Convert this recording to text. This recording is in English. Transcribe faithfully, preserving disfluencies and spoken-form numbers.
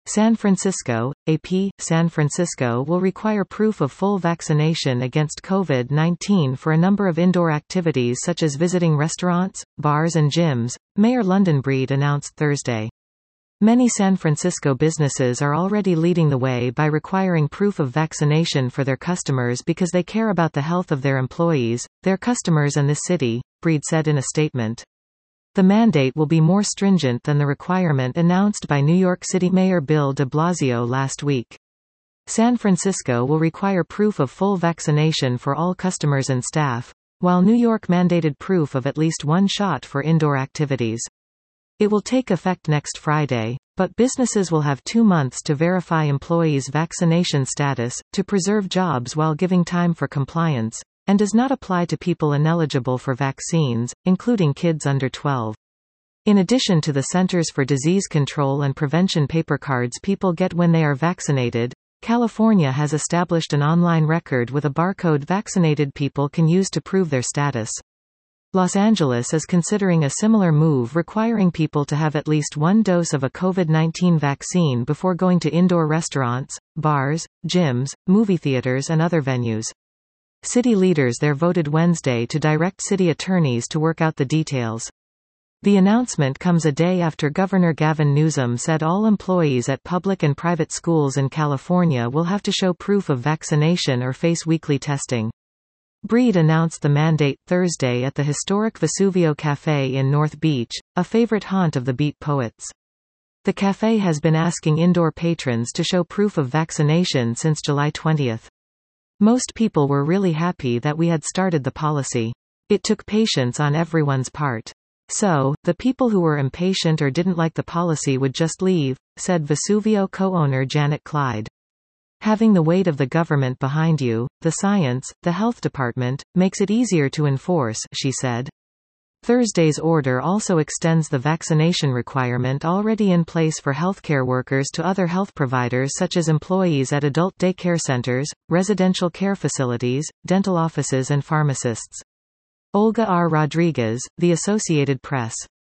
San Francisco, A P. San Francisco will require proof of full vaccination against COVID nineteen for a number of indoor activities such as visiting restaurants, bars and gyms, Mayor London Breed announced Thursday. Many San Francisco businesses are already leading the way by requiring proof of vaccination for their customers because they care about the health of their employees, their customers and the city, Breed said in a statement. The mandate will be more stringent than the requirement announced by New York City Mayor Bill de Blasio last week. San Francisco will require proof of full vaccination for all customers and staff, while New York mandated proof of at least one shot for indoor activities. It will take effect next Friday, but businesses will have two months to verify employees' vaccination status, to preserve jobs while giving time for compliance, and does not apply to people ineligible for vaccines, including kids under twelve. In addition to the Centers for Disease Control and Prevention paper cards people get when they are vaccinated, California has established an online record with a barcode vaccinated people can use to prove their status. Los Angeles is considering a similar move requiring people to have at least one dose of a COVID nineteen vaccine before going to indoor restaurants, bars, gyms, movie theaters and other venues. City leaders there voted Wednesday to direct city attorneys to work out the details. The announcement comes a day after Governor Gavin Newsom said all employees at public and private schools in California will have to show proof of vaccination or face weekly testing. Breed announced the mandate Thursday at the historic Vesuvio Café in North Beach, a favorite haunt of the Beat Poets. The café has been asking indoor patrons to show proof of vaccination since July twentieth. Most people were really happy that we had started the policy. It took patience on everyone's part. So, the people who were impatient or didn't like the policy would just leave, said Vesuvio co-owner Janet Clyde. Having the weight of the government behind you, the science, the health department, makes it easier to enforce, she said. Thursday's order also extends the vaccination requirement already in place for healthcare workers to other health providers such as employees at adult daycare centers, residential care facilities, dental offices and pharmacists. Olga R. Rodriguez, The Associated Press.